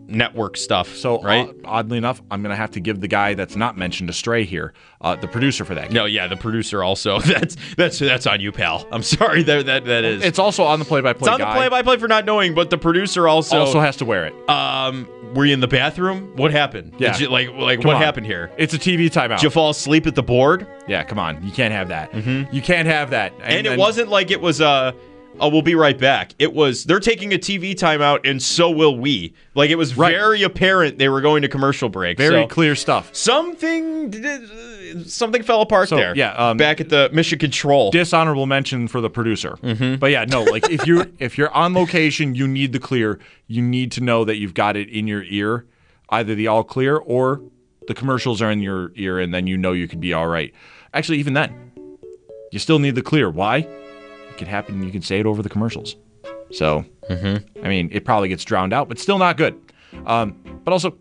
network stuff. So, right? uh, oddly enough, I'm going to have to give the guy that's not mentioned a stray here, uh, the producer for that game. No, yeah, the producer also. That's that's that's on you, pal. I'm sorry. That that that is. It's also on the play-by-play It's on guy. the play-by-play for not knowing, but the producer also also has to wear it. Um, were you in the bathroom? What happened? Yeah. Did you, like like Come what on. happened here? It's a T V timeout. Did you fall asleep at the board? Yeah, come on. You can't have that. Mm-hmm. You can't have that. And, and it then, wasn't like it was uh oh, we'll be right back. It was they're taking a T V timeout, and so will we. Like it was Right. very apparent they were going to commercial break. very so clear stuff. Something something fell apart So, there. yeah, um, back at the Mission Control. Dishonorable mention for the producer. Mm-hmm. But yeah, no, like if you if you're on location, you need the clear. You need to know that you've got it in your ear, either the all clear or the commercials are in your ear, and then you know you could be all right. Actually, even then, you still need the clear. Why? It could happen. You can say it over the commercials. So, Mm-hmm. I mean, it probably gets drowned out, but still not good. Um, but also,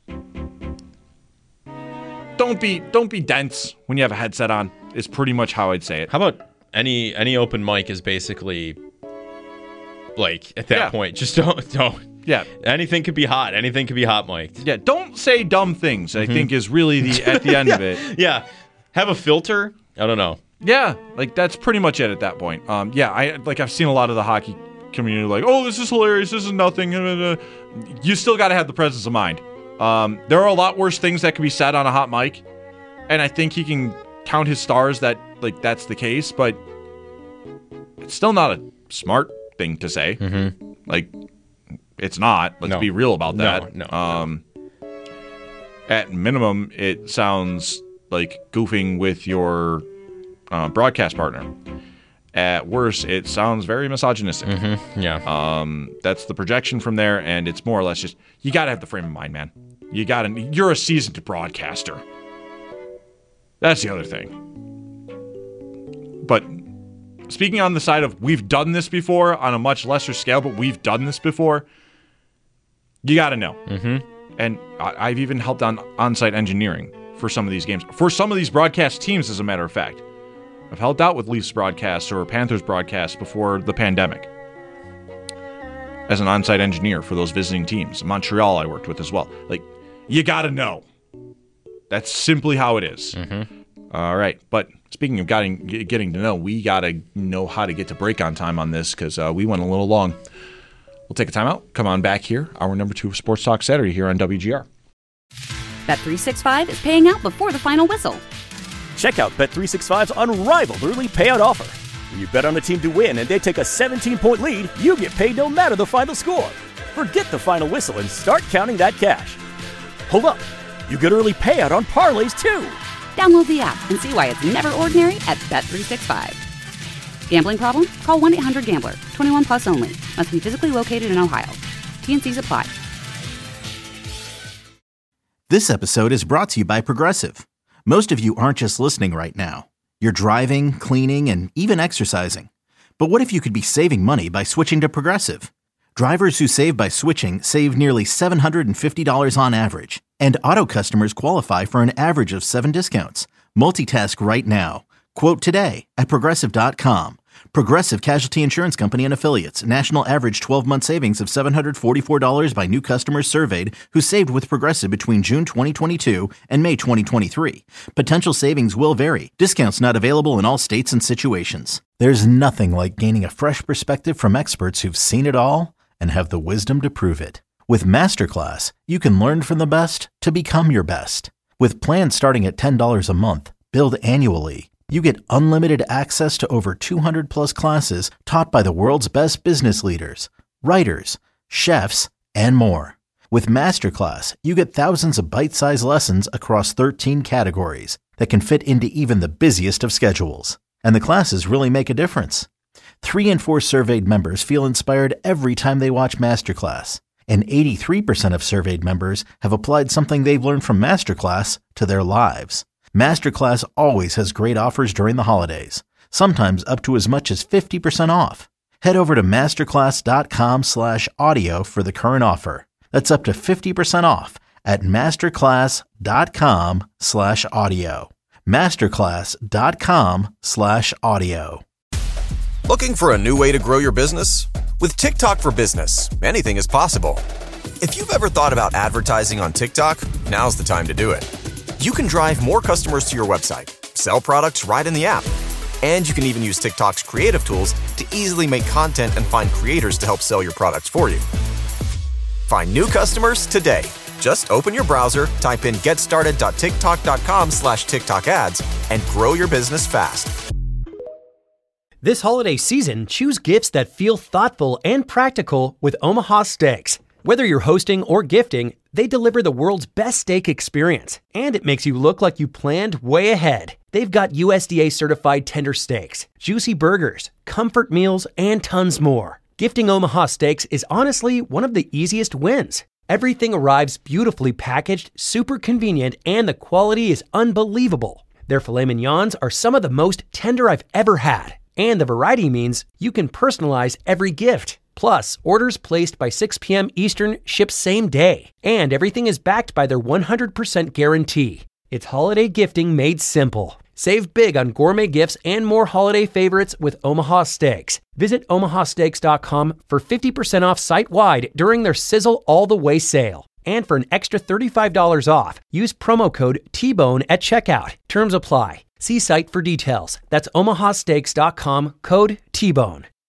don't be don't be dense when you have a headset on. Is pretty much how I'd say it. How about any any open mic is basically like at that Yeah. point, just don't don't. Yeah. Anything could be hot. Anything could be hot mic'd. Yeah, don't say dumb things, I think is really the at the end of it. Yeah. Have a filter. I don't know. Yeah, like that's pretty much it at that point. Um, yeah, I like I've seen a lot of the hockey community like, oh, this is hilarious, this is nothing. You still got to have the presence of mind. Um, there are a lot worse things that can be said on a hot mic, and I think he can count his stars that like that's the case, but it's still not a smart thing to say. Mm-hmm. Like, it's not. Let's No. be real about No, that. no, Um, at minimum, it sounds like goofing with your uh, broadcast partner. At worst, it sounds very misogynistic. Mm-hmm. Yeah. Um, that's the projection from there, and it's more or less just you got to have the frame of mind, man. You got to. You're a seasoned broadcaster. That's the other thing. But speaking on the side of we've done this before on a much lesser scale, but we've done this before. You got to know. Mm-hmm. And I, I've even helped on on-site engineering for some of these games, for some of these broadcast teams, as a matter of fact. I've helped out with Leafs broadcasts or Panthers broadcasts before the pandemic as an on-site engineer for those visiting teams. Montreal I worked with as well. Like, you got to know. That's simply how it is. Mm-hmm. All right. But speaking of getting, getting to know, we got to know how to get to break on time on this because uh, we went a little long. We'll take a timeout. Come on back here. Hour number two of Sports Talk Saturday here on W G R. Bet three sixty-five is paying out before the final whistle. Check out Bet three sixty-five's unrivaled early payout offer. When you bet on a team to win and they take a seventeen-point lead, you get paid no matter the final score. Forget the final whistle and start counting that cash. Hold up. You get early payout on parlays, too. Download the app and see why it's never ordinary at Bet three sixty-five. Gambling problem? Call one eight hundred gambler. twenty-one plus only. Must be physically located in Ohio. T and C's apply. This episode is brought to you by Progressive. Most of you aren't just listening right now. You're driving, cleaning, and even exercising. But what if you could be saving money by switching to Progressive? Drivers who save by switching save nearly seven hundred fifty dollars on average. And auto customers qualify for an average of seven discounts. Multitask right now. Quote today at Progressive dot com. Progressive Casualty Insurance Company and Affiliates. National average twelve-month savings of seven hundred forty-four dollars by new customers surveyed who saved with Progressive between June twenty twenty-two and May twenty twenty-three. Potential savings will vary. Discounts not available in all states and situations. There's nothing like gaining a fresh perspective from experts who've seen it all and have the wisdom to prove it. With Masterclass, you can learn from the best to become your best. With plans starting at ten dollars a month, billed annually, you get unlimited access to over two hundred plus classes taught by the world's best business leaders, writers, chefs, and more. With Masterclass, you get thousands of bite-sized lessons across thirteen categories that can fit into even the busiest of schedules. And the classes really make a difference. Three in four surveyed members feel inspired every time they watch Masterclass. And eighty-three percent of surveyed members have applied something they've learned from Masterclass to their lives. Masterclass always has great offers during the holidays, sometimes up to as much as fifty percent off. Head over to masterclass.com slash audio for the current offer. That's up to fifty percent off at masterclass.com slash audio. Masterclass.com slash audio. Looking for a new way to grow your business? With TikTok for Business, anything is possible. If you've ever thought about advertising on TikTok, now's the time to do it. You can drive more customers to your website, sell products right in the app, and you can even use TikTok's creative tools to easily make content and find creators to help sell your products for you. Find new customers today. Just open your browser, type in getstarted.tiktok.com slash TikTok ads, and grow your business fast. This holiday season, choose gifts that feel thoughtful and practical with Omaha Steaks. Whether you're hosting or gifting, they deliver the world's best steak experience, and it makes you look like you planned way ahead. They've got U S D A certified tender steaks, juicy burgers, comfort meals, and tons more. Gifting Omaha Steaks is honestly one of the easiest wins. Everything arrives beautifully packaged, super convenient, and the quality is unbelievable. Their filet mignons are some of the most tender I've ever had, and the variety means you can personalize every gift. Plus, orders placed by six p.m. Eastern ship same day, and everything is backed by their one hundred percent guarantee. It's holiday gifting made simple. Save big on gourmet gifts and more holiday favorites with Omaha Steaks. Visit omaha steaks dot com for fifty percent off site-wide during their Sizzle All the Way sale. And for an extra thirty-five dollars off, use promo code T bone at checkout. Terms apply. See site for details. That's omaha steaks dot com, code T bone.